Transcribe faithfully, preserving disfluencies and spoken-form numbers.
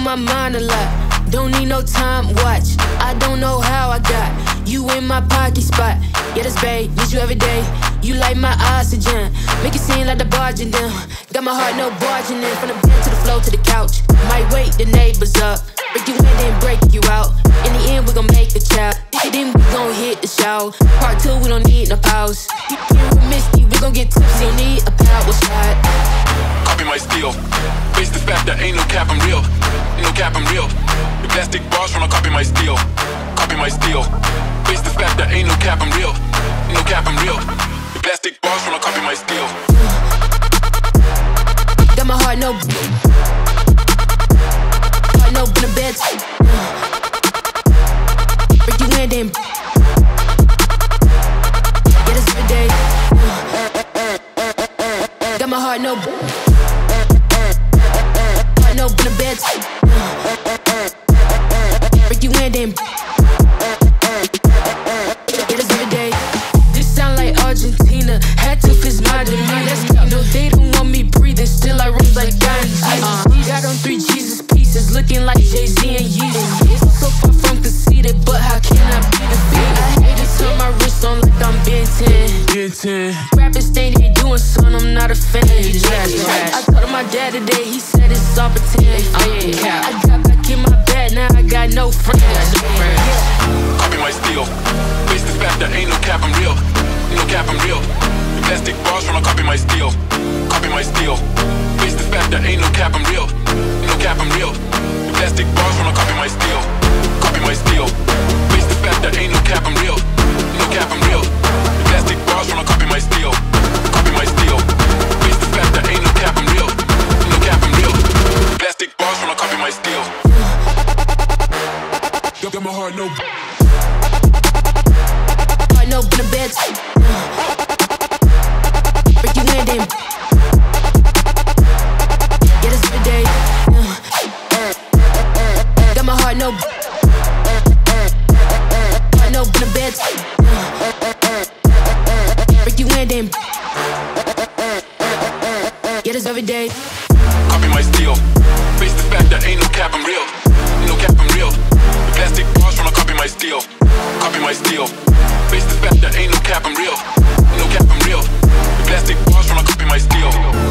my mind a lot. Don't need no time watch. I don't know how I got you in my pocket spot. Yeah, that's babe, need you every day. You like my oxygen, make it seem like the barging down. Got my heart no barging in. From the bed to the floor to the couch. Might wake the neighbors up, break you in then break you out. In the end we gon' make a child. Then we gon' hit the shower. Part two we don't need no pause. You here with Misty, we gon' get tipsy. Don't need a power shot. Copy my steel. Face the fact that ain't no cap, I'm real. Ain't no cap, I'm real. The plastic bars tryna copy my steel. Copy my steel. Face the fact that ain't no cap, I'm real. Ain't no cap, I'm real. The plastic bars tryna copy my steel. Got my heart no, heart no in the bed. Break you in then. Yeah, this every day. Got my heart no, heart no in the bed. Break you in then. Yeah, this every day. This sound like Argentina. Had to fix my demeanor. No, they don't want me breathing. Still I rose like diamonds. Uh, got on three Jesus pieces, looking like Jay-Z and Yeezy. So far from conceited, but how can I be defeated? I hate to turn my wrist on like I'm Ben ten. Ben ten. Rappers think they doing something, I'm not a fan. I told my dad today, he said it's all pretend. I got back in my bed, now I got no friends. Copy my steel. Face the fact that ain't no cap, I'm real. Ain't no cap, I'm real. The plastic bars tryna copy my steel. Copy my steel. Face the fact that ain't no cap, I'm real. Ain't no cap, I'm real. The plastic bars tryna copy my steel. Copy my steel. Face the fact that ain't no cap, I'm real. Ain't no cap, I'm real. The plastic bars tryna copy my steel. Copy my steel. Face the fact that ain't no cap, I'm real. Ain't no cap, I'm real. The plastic bars tryna copy my steel. Got my heart no. Heart no in the bed. Break you in then. Yeah, this every day. Got my heart no, heart no in the bed. Break you in then. Yeah, this every day. Copy my steel. Face the fact that ain't no cap, I'm real. Ain't no cap, I'm real. The plastic bars tryna copy my steel. Copy my steel. Face the fact that ain't no cap, I'm real. Ain't no cap, I'm real. The plastic bars tryna copy my steel.